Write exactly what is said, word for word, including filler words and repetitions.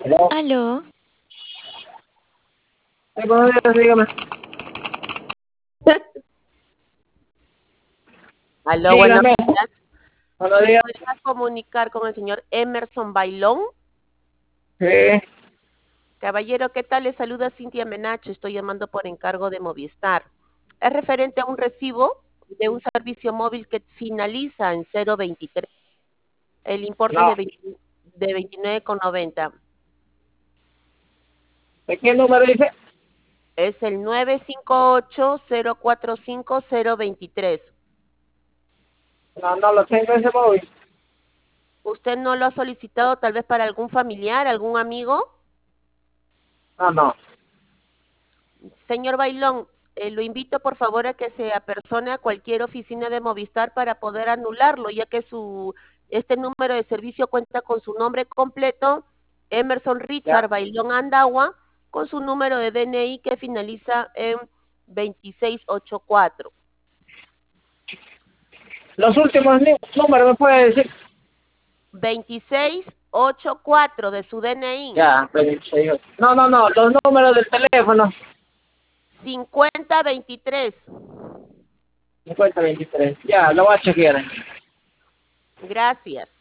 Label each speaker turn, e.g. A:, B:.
A: Aló.
B: Aló,
A: Eh, buenos días, dígame.
C: Aló, buenos
A: Dígame.
C: días.
A: Buenos
C: ¿Me
A: días.
C: podría comunicar con el señor Emerson Bailón?
A: Sí.
C: Caballero, ¿qué tal? Le saluda Cintia Menacho. Estoy llamando por encargo de Movistar. Es referente a un recibo de un servicio móvil que finaliza en cero veintitrés. El importe es
A: No.
C: de, veinte de veintinueve con noventa.
A: ¿De qué número dice?
C: Es el nueve cinco ocho cero cuatro cinco cero veintitrés.
A: No, no lo tengo ese móvil.
C: ¿Usted no lo ha solicitado tal vez para algún familiar, algún amigo?
A: No, no.
C: Señor Bailón, eh, lo invito por favor a que se apersone a cualquier oficina de Movistar para poder anularlo, ya que su este número de servicio cuenta con su nombre completo, Emerson
A: Ya.
C: Richard Bailón Andagua, con su número de D N I que finaliza en veintiséis ochenta y cuatro.
A: Los últimos ni- números me puede decir.
C: veintiséis ochenta y cuatro de su D N I.
A: Ya, veintiséis. No, no, no. Los números del teléfono.
C: cincuenta veintitrés.
A: cincuenta veintitrés. Ya, lo voy a chequear.
C: Gracias.